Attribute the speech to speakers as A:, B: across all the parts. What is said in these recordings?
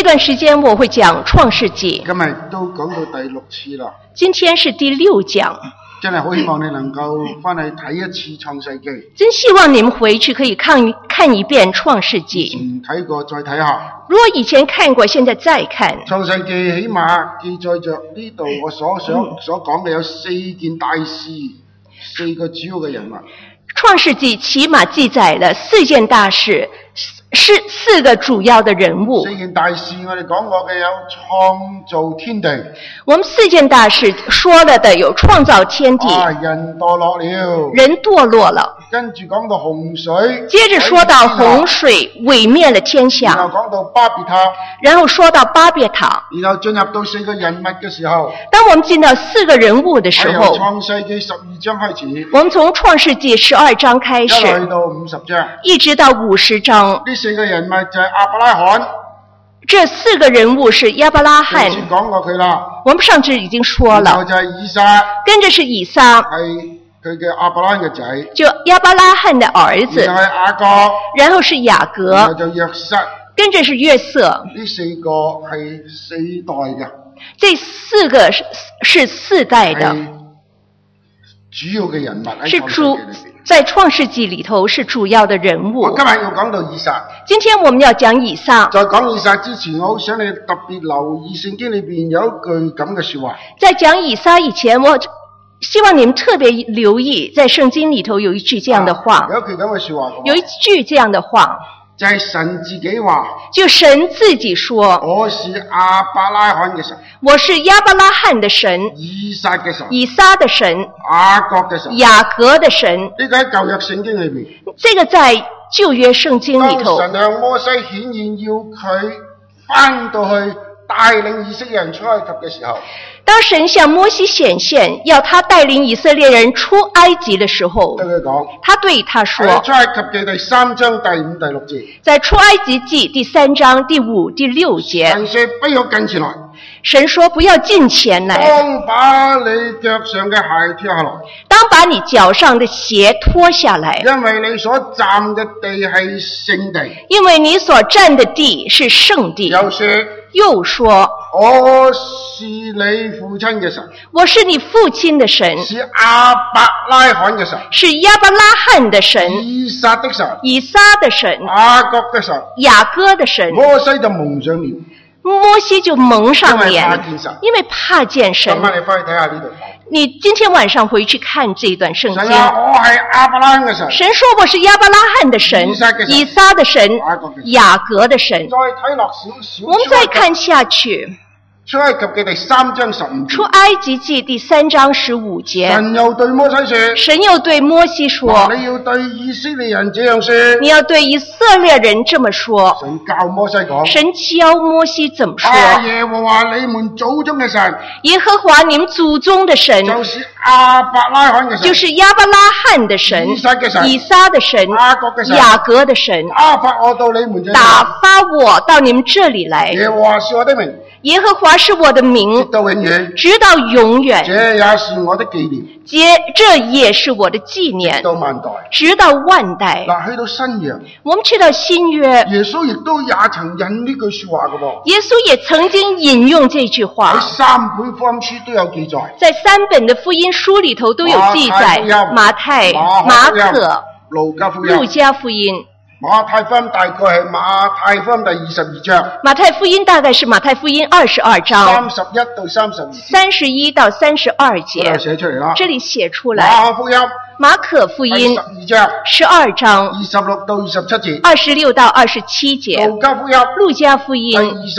A: 这段時間我會講創世記，
B: 今日都講到第6次啦。
A: 今天是第6講，
B: 真係好希望你能夠翻去睇一次創世記。
A: 真希望你們回去可以看一遍創世記。
B: 睇過再睇下。
A: 如果以前看過，現在再看。
B: 創世記起碼記載着呢度我所講嘅有4件大事，4個主要嘅人物。
A: 創世記起碼記載了4件大事，是4個主要的人物。
B: 4件大事我哋講過嘅有創造天地。
A: 我們4件大事說了的有創造天地。
B: 人墮落了。
A: 人墮落了。
B: 跟住講到洪水。
A: 接着說到洪水毀滅了天下。
B: 然後講到巴別塔。
A: 然後說到巴別塔。
B: 然後進入到4個人物嘅時候。
A: 當我們進到4個人物的時候。
B: 由創世記12章開始。
A: 我們從創世記12章開始。
B: 一直到50章。
A: 一直到50章。
B: 呢4個人物就係亞伯拉罕。
A: 這4個人物是亞伯拉罕。
B: 先講過佢啦。
A: 我們上次已經說了。
B: 然後就係以撒。
A: 跟着是以撒。
B: 係佢嘅亞伯拉罕嘅仔。
A: 就亞伯拉罕的兒子。
B: 然後係雅各。
A: 然後是雅各。
B: 然後就約瑟。
A: 跟着是約瑟。
B: 呢4個係4代嘅。
A: 這4個是4代的。
B: 主要嘅人物喺創世記裏邊。
A: 在創世記裏頭是主要的人物。
B: 我今日要講到以撒。
A: 今天我們要講以撒。
B: 在講以撒之前，我好想你特別留意聖經裏邊有一句咁嘅說話。
A: 在講以撒以前，我希望你們特別留意，在聖經裏頭有一句這樣的話。
B: 有一句咁嘅說話。
A: 有一句這樣的話。
B: 就係神自己話。
A: 就神自己說。
B: 我是亞伯拉罕嘅神。
A: 我是亞伯拉罕的神。
B: 以撒嘅神。
A: 以撒的神。
B: 雅各嘅神。
A: 雅各的神。
B: 呢個喺舊約聖經裏邊。
A: 這個在舊約聖經裏頭。
B: 當神向摩西顯現要佢翻到去帶領以色列人出埃及嘅時候。
A: 當神向摩西顯現，要他帶領以色列人出埃及的時候，他對他說：
B: 出埃及記第3章第5、第6節，
A: 在出埃及記第3章第5、第6節，
B: 神說不要近前來。
A: 神說不要近前來。
B: 當把你腳上嘅鞋脫下來。
A: 當把你腳上的鞋脫下來。
B: 因為你所站嘅地係聖地。
A: 因為你所站的地是聖地。又說
B: 我是你父親嘅神。
A: 我是你父親的神。
B: 是亞伯拉罕嘅神。
A: 是亞伯拉罕的神。
B: 以撒的神。
A: 以撒的神。
B: 雅各的神。
A: 雅各的神。
B: 摩西就蒙上臉。
A: 摩西就蒙上臉，因為怕見神。
B: 今晚你翻去睇下呢度。
A: 你今天晚上回去看這段聖經。
B: 神啊，我係亞伯拉罕嘅神。
A: 神說我是亞伯拉罕的神，以撒的神，雅各的神。
B: 再睇落少少。
A: 我們再看下去。
B: 出埃及記第3章15節。
A: 出埃及記第3章15節。
B: 神又對摩西說。
A: 神又對摩西說。
B: 你要對以色列人這樣說。
A: 你要對以色列人這麼說。
B: 神教摩西講。
A: 神教摩西怎麼說？
B: 耶和華你們祖宗嘅神。
A: 耶和華你們祖宗的神。
B: 就是亞伯拉罕嘅神。
A: 就是亞伯拉罕的神。
B: 以撒嘅神。
A: 以撒的神。
B: 雅各嘅神。
A: 雅各的神。
B: 打發我到你們這裏。
A: 打發我到你們這裏來。
B: 耶和華是我的名。
A: 耶和華是我的名，
B: 直到永遠，
A: 直到永遠。
B: 這也是我的紀念，
A: 這也是我的紀念，
B: 直到萬代，
A: 直到萬代。
B: 嗱，去到新約，
A: 我們去到新約，
B: 耶穌亦都也曾引呢句說話嘅噃。
A: 耶穌也曾經引用這句話，
B: 喺3本福音書都有記載，
A: 在3本的福音書裏頭都有記載。馬太、馬可、
B: 路加福音。馬太福音大概係馬太福音第22章。馬太福音大概是馬太福音22章。31到32節。31到32節。寫出嚟啦。這裡寫出來。馬可福音12章26到27節。26到27節。路加福音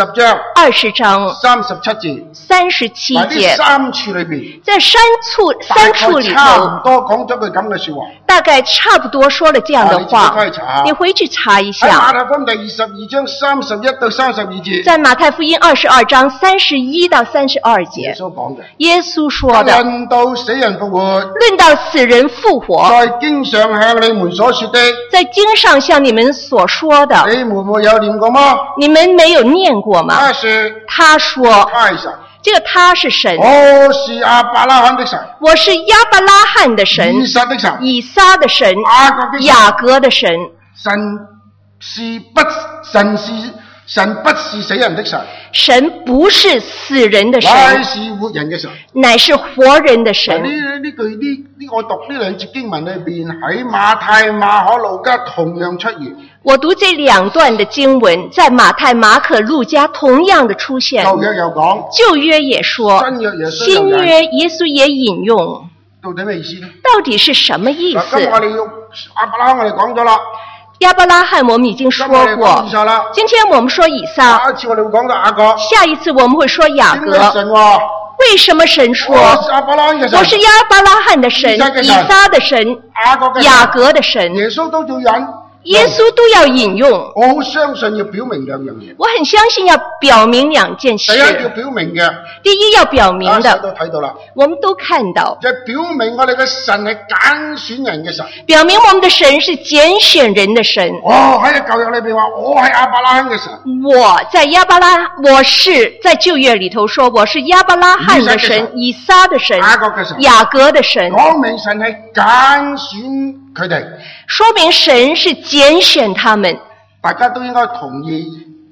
B: 20章37節。37節。3處裏邊。在三處裏頭。差唔多講咗句咁嘅說話。大概差不多說了這樣的話。你回去查一下。馬太福音第22章31到32節。在馬太福音22章31到32節。耶穌講嘅。耶穌說的。論到死人復活。論到死人復活。在經上向你們所說的。在經上向你們所說的。你們沒有念過嗎？你們沒有念過嗎？他說。這個他是神。我是亞伯拉罕的神。我是亞伯拉罕的神。以撒的神。以撒的神。雅各的神。神是神不是死人的神，
A: 神不是死人的神，
B: 乃是活人嘅神，
A: 乃是活人的神。
B: 我讀呢兩節經文裏邊喺馬太、馬可、路加同樣出現。
A: 我讀這兩段的經文，在馬太、馬可、路加同樣的出現。
B: 舊約又講，
A: 舊約也說，新約耶穌也引用。
B: 到底咩意思呢？
A: 到底是什麼意思？
B: 咁我哋要亞伯拉罕我哋講咗啦。
A: 亞伯拉罕我們已經說過，今天我們說以撒，
B: 下一次我哋會講到雅各，
A: 下一次我們會說雅各。為什麼神說我是亞伯拉罕的神、以撒的神、雅各的神？
B: 耶穌都做人。
A: 耶穌都要引用，
B: 我好相信要表明兩樣嘢。
A: 我很相信要表明兩件事。
B: 第一要表明嘅，
A: 第一要表明的，
B: 都睇到啦，
A: 我們都看到，
B: 就表明我哋嘅神係揀選人嘅神，
A: 表明我們的神是揀選人的神。
B: 喺舊約裏邊話，我係亞伯拉罕嘅神。
A: 我是在舊約裏頭說，我是亞伯拉罕的神、以撒的神、雅各的神。
B: 講明神係揀選佢哋，
A: 說明神是揀選他們。
B: 大家都應該同意。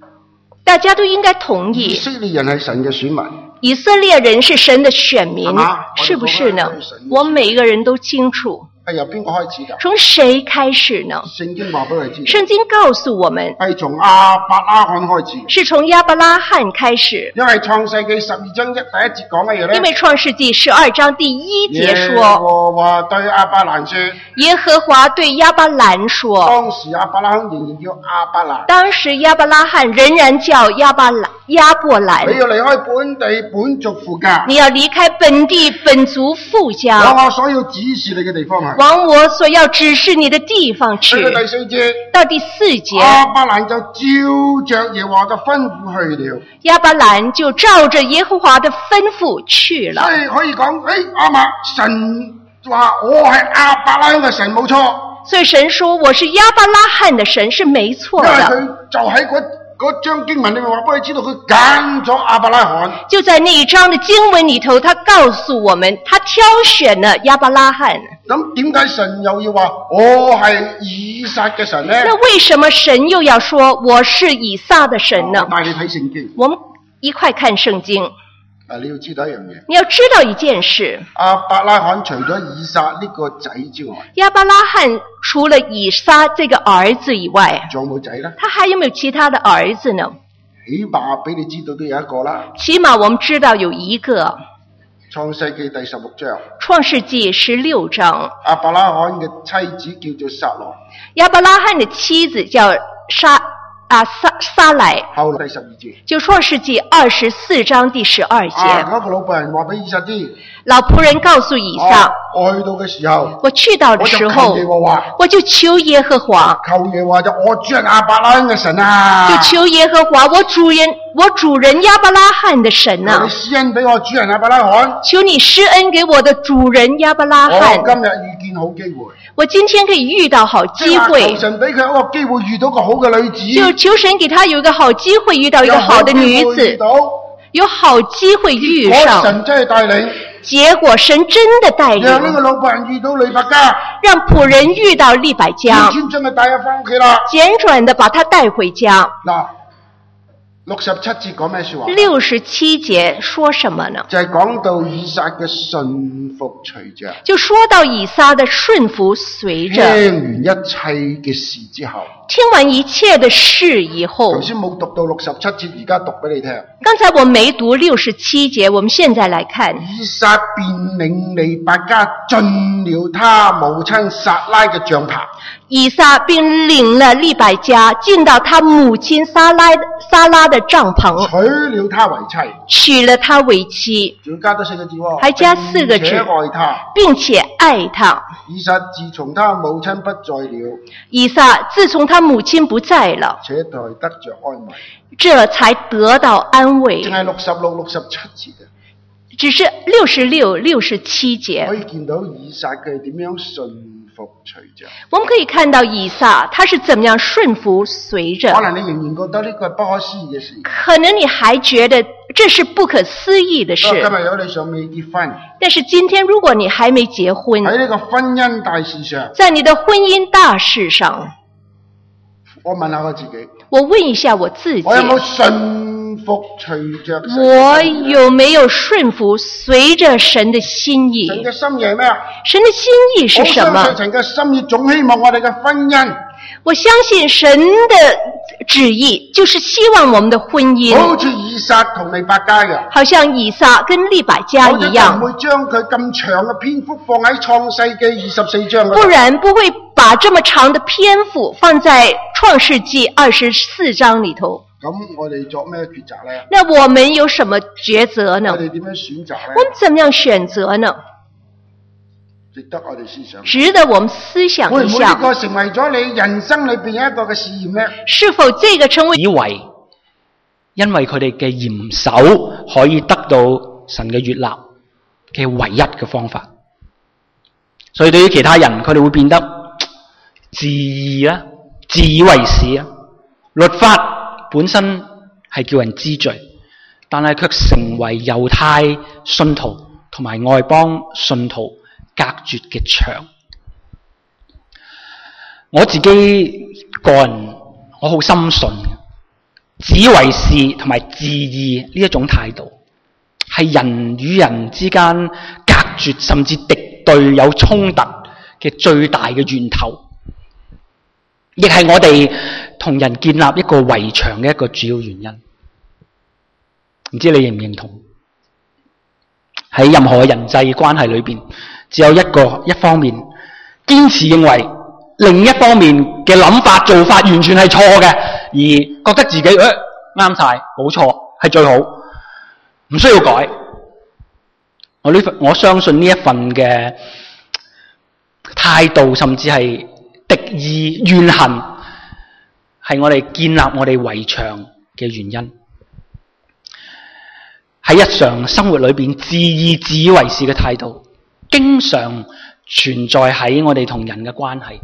B: 以色列人係神嘅選民。
A: 以色列人是神的選民，是不是呢？我們每一個人都清楚。
B: 係由邊個開始㗎？
A: 從誰開始呢？
B: 聖經話俾我哋知。
A: 聖經告訴我們，
B: 係從亞伯拉罕開始。
A: 是從亞伯拉罕開始。
B: 因為創世記12章第一節講乜嘢呢？
A: 因為創世記12章第1節說，
B: 耶和華對亞伯蘭說。
A: 耶和華對亞伯蘭說。
B: 當時亞伯拉罕仍然叫亞伯蘭。
A: 當時亞伯拉罕仍然叫亞伯蘭。
B: 你要離開本地本族父家。
A: 你要離開本地本族父家。
B: 往我所要指示你嘅地方去。
A: 往我所要指示你的地方去。
B: 到第4節。
A: 到第4節。
B: 亞伯蘭就照着耶和華嘅吩咐去了。
A: 亞伯蘭就照着耶和華的吩咐去了。
B: 所以可以講，神話我係亞伯拉罕嘅神冇錯。
A: 所以神說我是亞伯拉罕的神是沒錯的。
B: 因為佢就喺嗰章經文裏面話俾你知道，佢揀咗亞伯拉罕。
A: 就在那一章的經文裏頭，他告訴我們，他挑選了亞伯拉罕。
B: 咁點解神又要話我係以撒嘅神呢？
A: 那為什麼神又要說我是以撒的神呢？
B: 我帶你睇聖經。
A: 我們一塊看聖經。
B: 你要知道一樣嘢。
A: 你要知道一件事。
B: 亞伯拉罕除咗以撒呢個仔之外，
A: 亞伯拉罕除了以撒這個兒子以外，
B: 仲有冇仔呢？
A: 他還有沒有其他的兒子呢？
B: 起碼俾你知道都有一個啦。
A: 起碼我們知道有一個。
B: 創世記第16章。
A: 創世記16章。
B: 亞伯拉罕嘅妻子叫做撒羅。
A: 亞伯拉罕的妻子叫撒萊。
B: 後來第12節。
A: 就創世記24章第12節。
B: 嗰個老僕人話俾以撒知。
A: 老僕人告訴以撒，
B: 我去到嘅時候，
A: 我去到的時候，我就求耶和華，
B: 求耶和華就我主人亞伯拉罕嘅神啊，
A: 就求耶和華我主人亞伯拉罕的神啊，
B: 你施恩俾我主人亞伯拉罕，
A: 求你施恩給我的主人亞伯拉罕。
B: 我今日遇見好機會，
A: 我今天可以遇到好機會，
B: 求神俾佢一個機會遇到個好嘅女子，
A: 就求神給他有一個好機會遇到一個好的女子，有好機會遇上。
B: 神真係帶領。
A: 結果神真的帶領，
B: 讓呢個老僕人遇到利百加，
A: 讓僕人遇到利百加，
B: 簡轉嘅帶佢翻屋企啦，
A: 簡轉的把他帶回家。
B: 嗱，67節講咩說話
A: ？67節說什麼呢？
B: 就係講到以撒嘅順服隨着，
A: 就說到以撒的順服隨着。
B: 聽完一切嘅事之後，
A: 聽完一切的事以後，
B: 頭先冇讀到67節，而家讀俾你聽。
A: 剛才我沒讀67節，我們現在來看。
B: 以撒便領利百加進了他母親撒拉嘅帳棚。
A: 以撒便領了利百加進到他母親撒拉的帳篷，娶了他為妻，
B: 仲加多4個字喎，
A: 還加4個字，並且愛他。
B: 以撒自從他母親不在了，
A: 以撒自從他母親不在了，
B: 這才得着安慰，
A: 這才得到安慰。
B: 淨係66、67節嘅，
A: 只是66、67節。
B: 可以見到以撒佢點樣順服隨着。
A: 我們可以看到以撒他是怎麼樣順服隨着。
B: 可能你仍然覺得呢個係不可思議嘅事。
A: 可能你還覺得這是不可思議的事。
B: 今日如果你尚未結婚，
A: 但是今天如果你還沒結婚，
B: 喺呢個婚姻大事上，
A: 在你的婚姻大事上，
C: 我問下我自己，
A: 我問一下我自己，
C: 我有冇順服隨着神？
A: 我有沒有順服隨着神的心意？
C: 神嘅心意係咩啊？
A: 神的心意是什麼？
C: 我相信神嘅心意總希望我哋嘅婚姻。
A: 我相信神的旨意就是希望我們的婚姻，
C: 好似以撒同利百加嘅，
A: 好像以撒跟利百加一樣。
C: 唔會將佢咁長嘅篇幅放喺創世記24章嗰度，
A: 不然不會把這麼長的篇幅放在創世記24章裏頭。
C: 咁我哋作咩抉擇呢？
A: 那我們有什麼抉擇呢？
C: 我哋點樣選擇呢？
A: 我們怎麼樣選擇呢？
C: 值得我哋思想，
A: 值得我們思想一下。
C: 會唔會呢個成為咗你人生裏邊一個嘅試驗呢？
A: 是否這個成為
B: 以為因為佢哋嘅嚴守可以得到神嘅悅納嘅唯一嘅方法，所以對於其他人佢哋會變得自義啦、自以為是啊。律法本身係叫人知罪，但係卻成為猶太信徒同埋外邦信徒隔絕嘅牆。我自己個人，我好深信自以為是同埋自義呢一種態度，係人與人之間隔絕甚至敵對有衝突嘅最大嘅源頭，亦係我哋同人建立一個圍牆嘅一個主要原因。唔知你認唔認同？喺任何人際關係裏邊，只有一方面堅持認為另一方面嘅諗法做法完全係錯嘅，而覺得自己啱晒冇錯係最好，唔需要改。我相信呢一份嘅態度，甚至係敵意怨恨，係我哋建立我哋圍牆嘅原因。喺日常生活裏邊，自以為是嘅態度經常存在喺我哋同人嘅關係，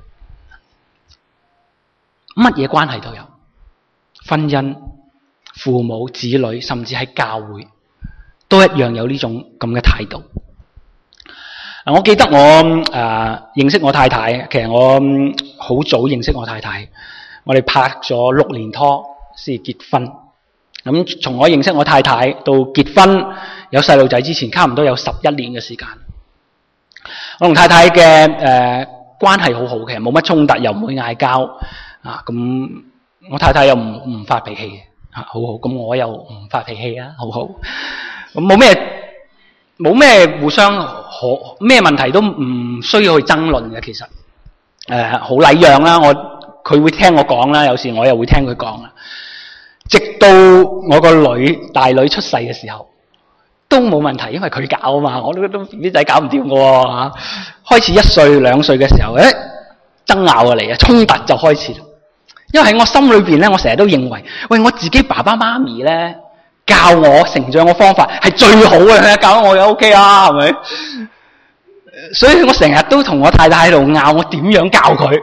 B: 乜嘢關係都有，婚姻、父母、子女，甚至喺教會都一樣有呢種咁嘅態度。我記得我認識我太太，其實我好早認識我太太，我哋拍咗6年拖先結婚。咁從我認識我太太到結婚有細路仔之前，差唔多有11年嘅時間。我同太太嘅關係好好嘅，冇乜衝突，又唔會嗌交啊。咁我太太又唔發脾氣好好。咁我又唔發脾氣啊，好好。咁冇咩互相咩問題都唔需要去爭論嘅。其實好禮讓啦，佢會聽我講啦，有時我又會聽佢講啦。直到我個大女出世嘅時候都冇問題，因為佢搞啊嘛，我都 BB 仔搞唔掂嘅喎。開始1歲2歲嘅時候，爭拗嘅嚟啊，衝突就開始。因為喺我心裏邊咧，我成日都認為，喂，我自己爸爸媽咪咧教我成長嘅方法係最好嘅，教我又 OK 啊，係咪？所以我成日都同我太太喺度拗，我點樣教佢？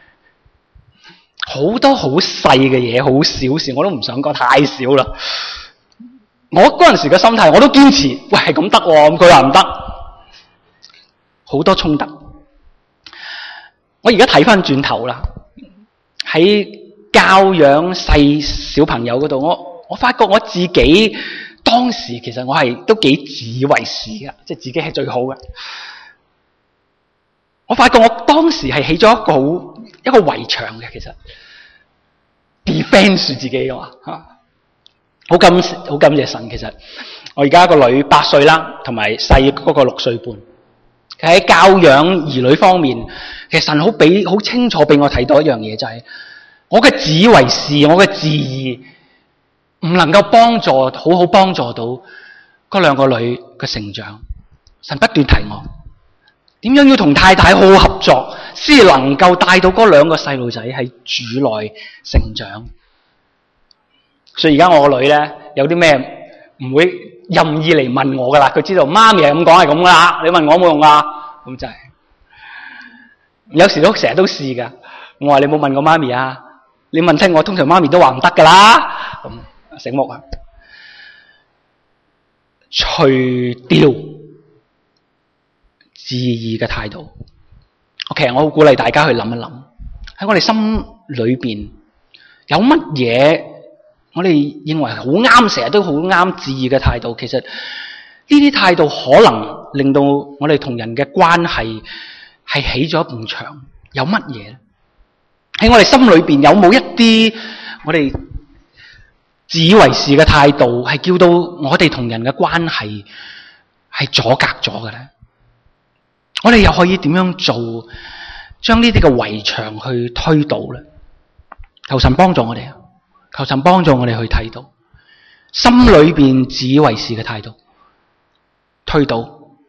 B: 好多好細嘅嘢，好小事，我都唔想講，太少啦。我嗰陣時嘅心態，我都堅持，喂，係咁得喎，咁佢又唔得，好多衝突。我而家睇翻轉頭啦，喺教養細小朋友嗰度，我發覺我自己當時其實我係都幾自以為是嘅，即係自己係最好嘅。我發覺我當時係起咗一個圍牆嘅，其實 defend 住自己嘅嘛嚇，好感謝神。其實我而家個女8歲啦，同埋細嗰個6歲半。佢喺教養兒女方面，其實神好清楚俾我睇到一樣嘢，就係我嘅自以為是，我嘅自義唔能夠好好幫助到嗰2個女嘅成長。神不斷提我，點樣要同太太好好合作，先能夠帶到嗰2個細路仔喺主內成長。所以而家我個女咧有啲咩唔會任意嚟問我噶啦，佢知道媽咪係咁講係咁噶啦，你問我冇用啊，咁就係。有時都成日都試噶，我話你冇問過媽咪啊，你問親我，通常媽咪都話唔得噶啦，咁醒目啊，除掉自義嘅態度。其實我好鼓勵大家去諗一諗，喺我哋心裏邊
D: 有乜嘢我哋認為好啱，成日都好啱治嘅態度，其實呢啲態度可能令到我哋同人嘅關係係起咗一埲牆。有乜嘢喺我哋心裏邊有冇一啲我哋自以為是嘅態度，係叫到我哋同人嘅關係係阻隔咗嘅咧？我哋又可以點樣做，將呢啲嘅圍牆去推倒咧？求神幫助我哋，求神幫助我哋去睇到心裏邊自以為是嘅態度，推倒。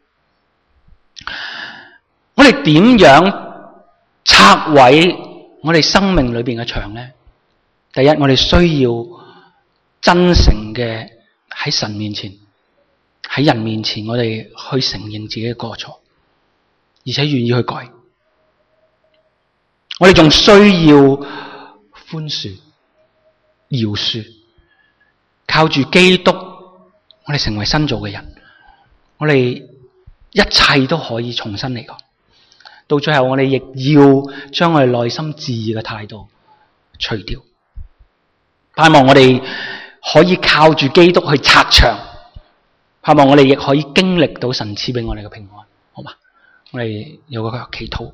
D: 我哋點樣拆毀我哋生命裏邊嘅牆咧？第一，我哋需要真誠嘅喺神面前，喺人面前，我哋去承認自己嘅過錯，而且願意去改。我哋仲需要寬恕、饒恕，靠住基督，我哋成為新造嘅人，我哋一切都可以重新嚟過。到最後，我哋亦要將我哋內心自義嘅態度除掉。盼望我哋可以靠住基督去拆牆，盼望我哋亦可以經歷到神賜俾我哋嘅平安，好嘛？我哋有個祈禱。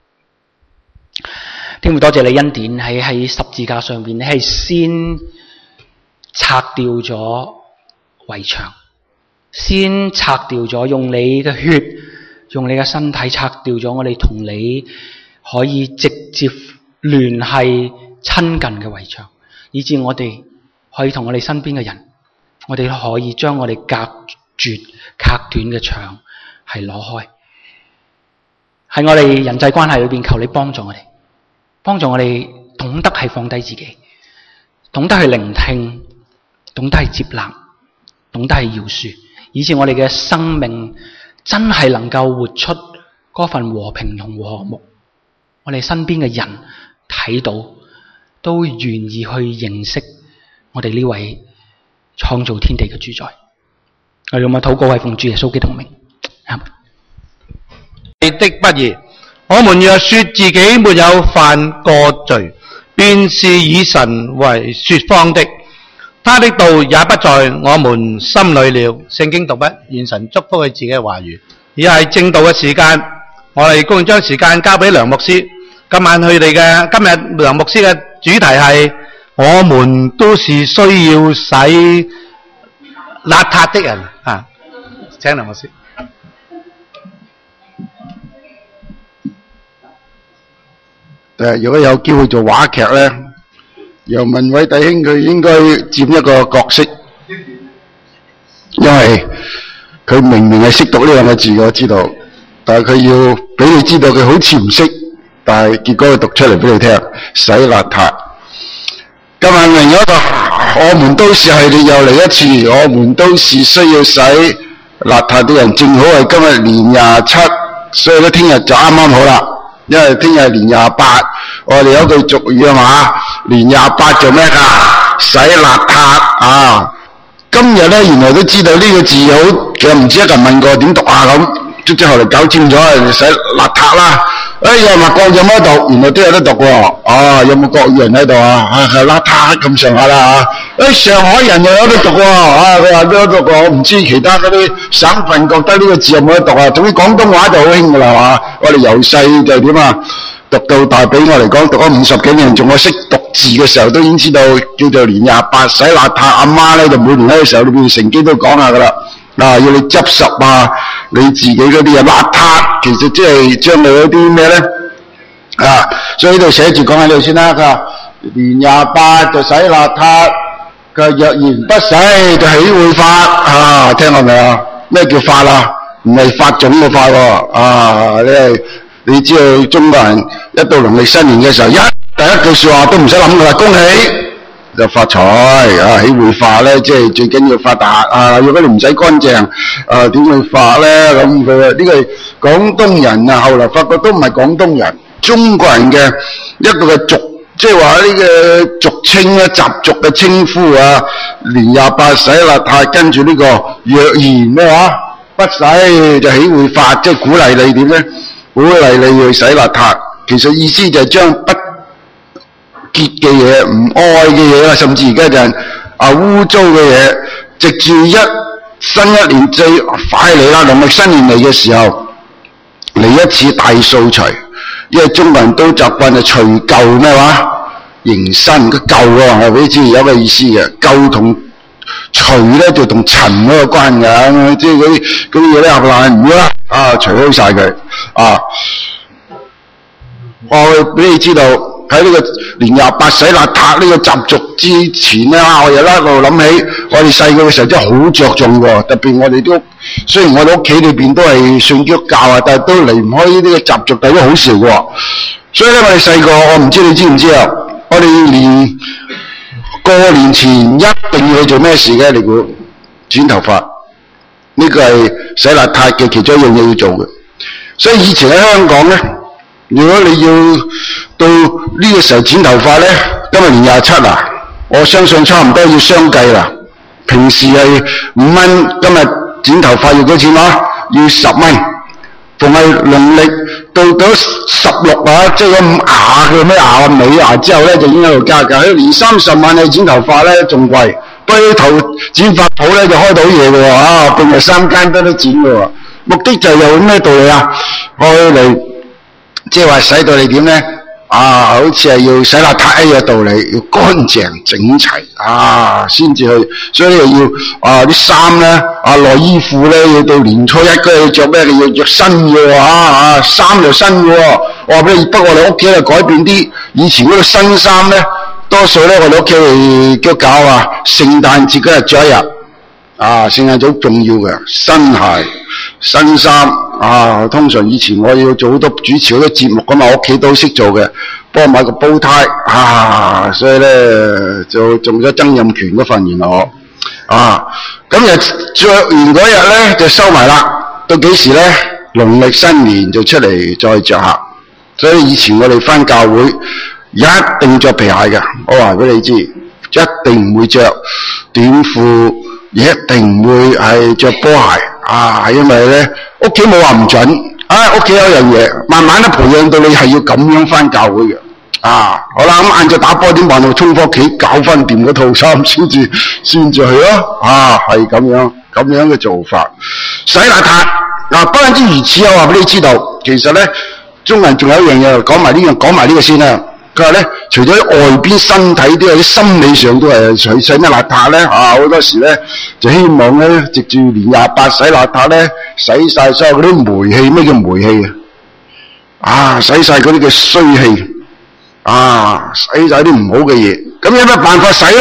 D: 天父，多謝你恩典喺十字架上邊，你係先拆掉咗圍牆，先拆掉咗用你嘅血，用你嘅身體拆掉咗我哋同你可以直接聯繫親近嘅圍牆，以致我哋可以同我哋身邊嘅人，我哋可以將我哋隔絕隔斷嘅牆係攞開。喺我哋人際關係裏邊，求你幫助我哋，幫助我哋懂得係放低自己，懂得去聆聽，懂得去接納，懂得去饒恕，以致我哋嘅生命真係能夠活出嗰份和平同和睦。我哋身邊嘅人睇到，都願意去認識我哋呢位創造天地嘅主宰。我哋用禱告係奉主耶穌基督名。阿們。
E: 的不義，我們若說自己沒有犯過罪，便是以神為說謊的，他的道也不在我們心裏了。聖經讀畢，願神祝福佢自己嘅話語。而係正道嘅時間，我哋公將時間交俾梁牧師。今日梁牧師嘅主題係我們都是需要洗邋遢的人啊！請梁牧師。
C: 如果有機會做話劇咧，楊文偉弟兄佢應該佔一個角色，因為佢明明係識讀呢兩個字，我知道，但係佢要俾你知道佢好似唔識，但係結果佢讀出嚟俾你聽，洗邋遢。今日另一個我們都是系列又嚟一次，我們都是需要洗邋遢的人，正好係今日年27，所以咧聽日就啱啱好啦。因為聽日年28，我哋有句俗語啊嘛，年28做咩噶？洗邋遢啊！今日咧原來都知道呢個字好，其實唔知一個人問過點讀啊咁，即係後嚟搞清楚，洗邋遢啦。有人話國語有冇得讀？原來都有得讀喎。啊，有冇國語人喺度啊？係邋遢咁上下啦嚇。上海人又有得讀喎。佢話都有得讀喎。我唔知其他嗰啲省份覺得呢個字有冇得讀啊？總之廣東話就好興㗎啦嘛。我哋由細就點啊？讀到大，俾我嚟講讀咗50幾年，仲我識讀字嘅時候都已經知道叫做年28洗邋遢。阿媽咧就每年喺個時候裏邊乘機都講下㗎啦。要你執拾啊，你自己嗰啲嘢邋遢，其實即係將你嗰啲咩咧所以呢度寫住講喺度先啦。佢話年28就洗邋遢，佢話若然不洗就起會發聽過未啊？咩叫發啊？唔係發種嘅發喎你知道中國人一到農曆新年嘅時候，第一句說話都唔使諗㗎啦，恭喜就發財起會發咧，即係最緊要發達如果你唔使乾淨點會發咧？咁佢呢個廣東人後來發覺都唔係廣東人，中國人嘅一個嘅俗，即係話呢個俗稱習俗嘅稱呼年28洗邋遢，跟住呢個若然咩話不洗就起會發，即係鼓勵你點咧？鼓勵你去洗邋遢，其實意思就係將不潔嘅嘢、唔愛嘅嘢啦，甚至而家就係污糟嘅嘢，直至新一年最快嚟啦，農曆新年嚟嘅時候嚟一次大掃除，因為中國人都習慣就除舊咩話迎新，個舊啊我俾你知有個意思嘅，舊同除咧就同塵嗰個關嘅，即係嗰啲嘢咧爛唔啦除開晒佢我俾你知道喺呢個年28洗邋遢呢個習俗之前咧，我又一路諗起我哋細個嘅時候真係好着重喎，特別我哋都雖然我哋屋企裏邊都係信基督教啊，但係都離唔開呢啲嘅習俗，但係都好少嘅。所以咧，我哋細個我唔知你知唔知啊？我哋連過年前一定要去做咩事嘅？你估剪頭髮呢個係洗邋遢嘅其中一樣嘢要做嘅。所以以前喺香港咧，如果你要到呢個時候剪頭髮咧，今日年27啦，我相信差唔多要相計啦。平時係5蚊，今日剪頭髮要幾錢啊？要10蚊。逢係農曆到咗16啊，即係咁牙嘅咩牙尾牙之後咧，就已經喺度加價。年30晚你剪頭髮咧仲貴，不過頭剪髮鋪咧就開到嘢嘅喎，並係3間都剪嘅喎。目的就有咩道理啊？開嚟即係話使到你點咧？好似係要洗邋遢一樣道理，要乾淨整齊先至去。所以又要啲衫咧內衣褲咧要到年初一嗰日要着咩？你要着新嘅衫又新嘅喎。我話俾你，不過我哋屋企就改變啲，以前嗰個新衫咧，多數咧我哋屋企係叫搞聖誕節嗰日着一日。聖誕節好重要嘅，新鞋、新衫通常以前我要做好多主持好多節目噶嘛，我屋企都識做嘅，幫我買個煲呔所以咧就中咗曾蔭權嗰份原來我咁就着完嗰日咧就收埋啦，到幾時咧？農曆新年就出嚟再着下，所以以前我哋返教會一定着皮鞋嘅，我話俾你知，一定唔會着短褲。一定唔會係着波鞋因為咧屋企冇話唔準屋企有樣嘢，慢慢都培養到你係要咁樣返教會嘅好啦，咁晏晝打波點辦到衝返屋企搞返掂嗰套衫先至去咯係咁樣嘅做法。洗邋遢不單止如此，我話俾你知道，其實咧中國人仲有一樣嘢，講埋呢個先啦。佢話咧，除咗外邊身體都有啲心理上都係洗乜邋遢咧好多時咧就希望咧藉住年28洗邋遢咧，洗晒所有嗰啲霉氣。咩叫霉氣洗晒嗰啲嘅衰氣洗晒啲唔好嘅嘢。咁有咩辦法洗咧？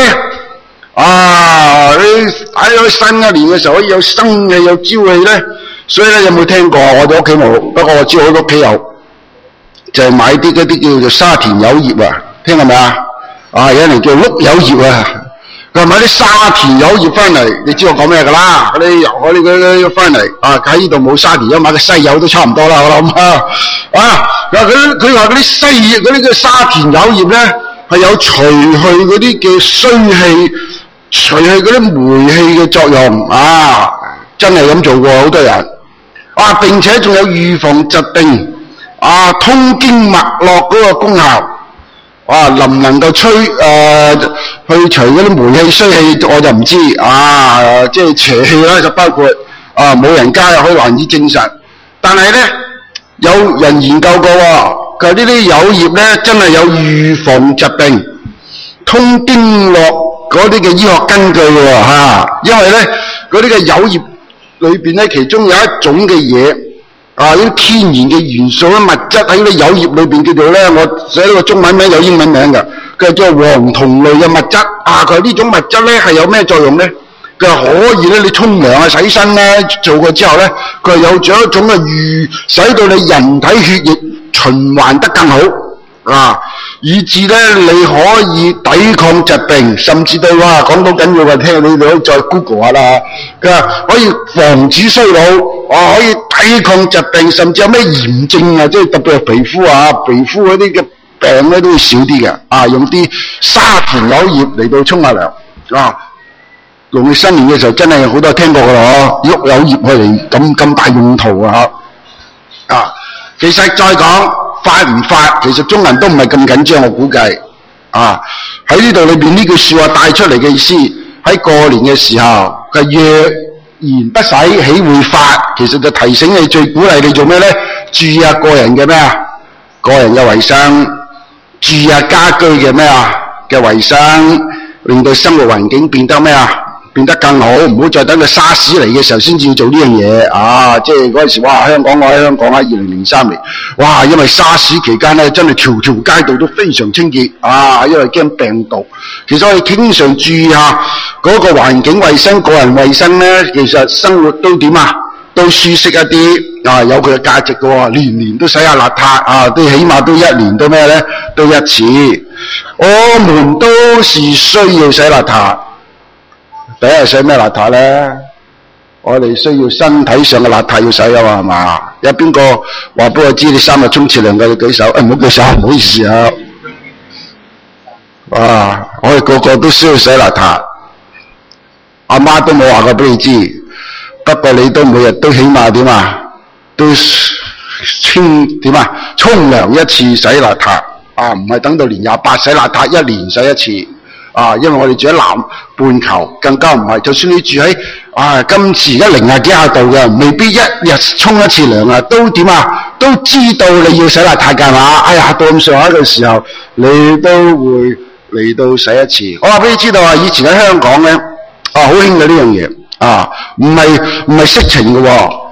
C: 你喺新一年嘅時候可以有生氣有朝氣咧。所以咧有冇聽過？我哋屋企冇，不過我知好多屋企有。就係買啲嗰啲叫做沙田柚葉聽過未有人叫碌柚葉佢話買啲沙田柚葉翻嚟，你知我講咩㗎啦？嗰啲翻嚟喺呢度冇沙田柚，買個西柚都差唔多啦，我諗佢話嗰啲西葉嗰啲叫沙田柚葉咧係有除去嗰啲嘅衰氣，除去嗰啲霉氣嘅作用真係咁做過好多人並且仲有預防疾病。通經脈絡嗰個功效，能唔能夠去除嗰啲霉氣衰氣，我就唔知即係邪氣啦，就包括冇人家又可以難以證實。但係咧，有人研究過佢呢啲柚葉咧，真係有預防疾病、通經絡嗰啲嘅醫學根據因為咧嗰啲嘅柚葉裏邊咧，其中有一種嘅嘢。啲天然嘅元素物質喺啲柚葉裏邊叫做咧，我寫呢個中文名有英文名嘅，佢係叫黃酮類嘅物質佢呢種物質咧係有咩作用咧？佢係可以咧，你沖涼洗身咧做過之後咧，佢係有咗一種嘅使到你人體血液循環得更好以至咧你可以抵抗疾病，甚至到講到緊要嘅，聽你哋可以再 Google 下啦。佢話可以防止衰老，可以抵抗疾病，甚至有咩炎症即係特別係皮膚嗰啲嘅病咧都會少啲嘅用啲沙田柚葉嚟到沖下涼農曆新年嘅時候真係好多人聽過㗎啦碌柚葉去嚟咁大用途其實再講發唔發，其實中國人都唔係咁緊張，我估計啊！喺呢度裏邊呢句說話帶出嚟嘅意思，喺過年嘅時候嘅若然不洗，豈會發？其實就提醒你，最鼓勵你做咩咧？注意下個人嘅咩啊？個人嘅衛生，注意下家居嘅咩啊？嘅衛生，令到生活環境變得咩啊？變得更好，唔好再等到沙士嚟嘅時候先至要做呢樣嘢啊！即係嗰陣時，哇！香港我喺香港喺2003年，哇！因為沙士期間咧，真係條條街道都非常清潔啊！因為驚病毒。其實我哋經常注意下嗰個環境衛生、個人衛生咧，其實生活都點啊？都舒適一啲啊！有佢嘅價值嘅喎，年年都洗下邋遢啊！都起碼都一年都咩咧？都一次。我們都是需要洗邋遢。第一係洗咩邋遢咧？我哋需要身體上嘅邋遢要洗啊嘛，係嘛？有邊個話俾我知你3日沖次涼嘅？你舉手。唔好舉手，唔好意思啊。我哋個個都需要洗邋遢。阿媽都冇話過俾你知，不過你都每日都起碼點啊？都沖涼一次洗邋遢啊！唔係等到年28洗邋遢，一年洗一次。因為我哋住喺南半球，更加唔係。就算你住喺今次而家零幾下度嘅，未必一日沖一次涼啊，都點啊？都知道你要洗邋遢㗎嘛？哎呀，到咁上下嘅時候，你都會嚟到洗一次。我話俾你知道啊，以前喺香港咧，好興嘅呢樣嘢唔係色情嘅喎。